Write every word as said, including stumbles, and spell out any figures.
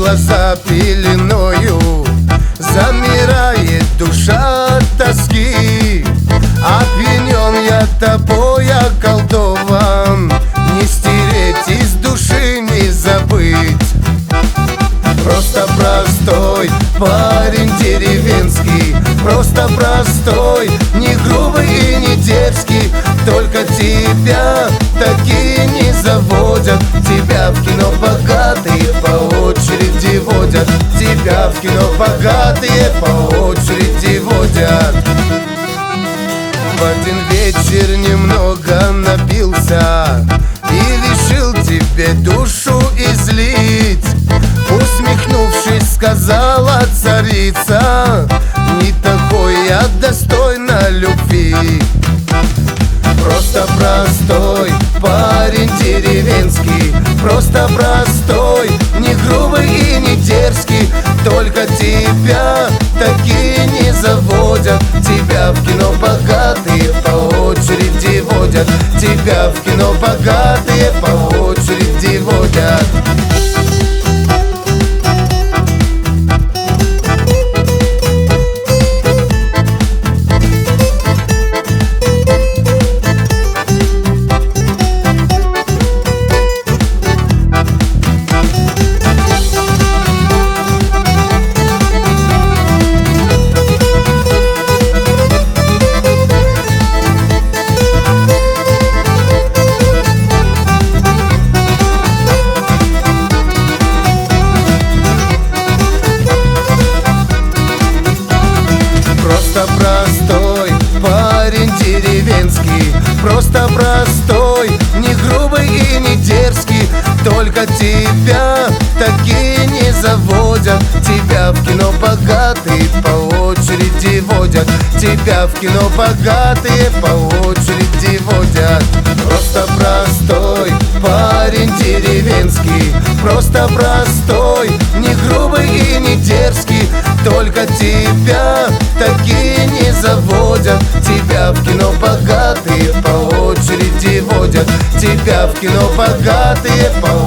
глаза пеленою, замирает душа от тоски. Опьянен я тобой, околдован, не стереть из души, не забыть. Просто простой парень деревенский, просто простой, не грубый и не дерзкий. Только тебя такие не заводят, тебя в кино богатые по очереди водят, тебя в кино богатые по очереди водят. В один вечер немного напился и решил тебе душу излить. Усмехнувшись, сказала царица: не такой я достойна любви. Просто простой парень деревенский, просто простой, не грубый и не дерзкий. Только тебя такие не заводят, тебя в кино богатые по очереди водят, тебя в кино богатые по очереди водят. Просто простой парень деревенский, просто простой, не грубый и не дерзкий. Только тебя такие не заводят, тебя в кино богатые по очереди водят, тебя в кино богатые по очереди водят. Просто простой парень деревенский, просто простой, не грубый и не дерзкий. Только тебя такие не заводят, тебя в кино богатые по очереди водят, тебя в кино богатые по